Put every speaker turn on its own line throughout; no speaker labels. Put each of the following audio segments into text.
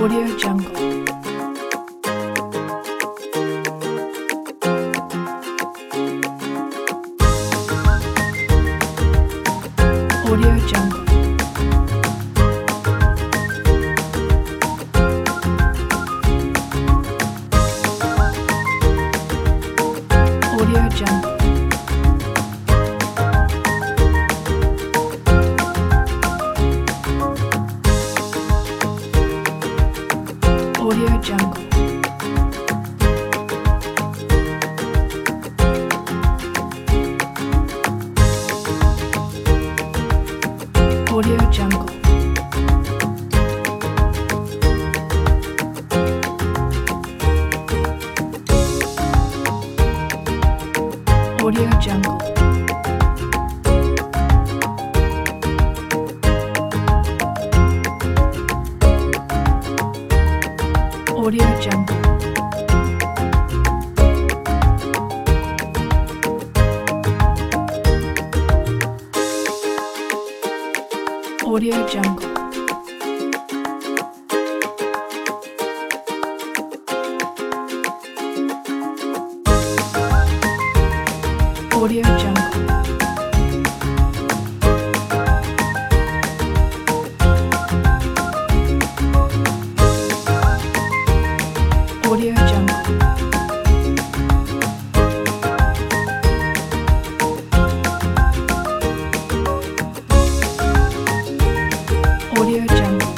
Audio Jungle. Audio Jungle. Audio Jungle. Audio Jungle. Audio Jungle. Audio Jungle. Audio Jungle. Audio Jungle. Audio Jungle. Audio Jungle. Audio Jungle.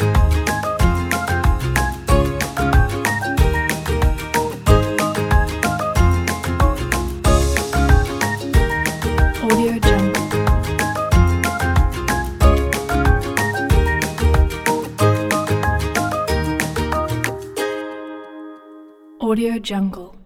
Audio Jungle. Audio Jungle.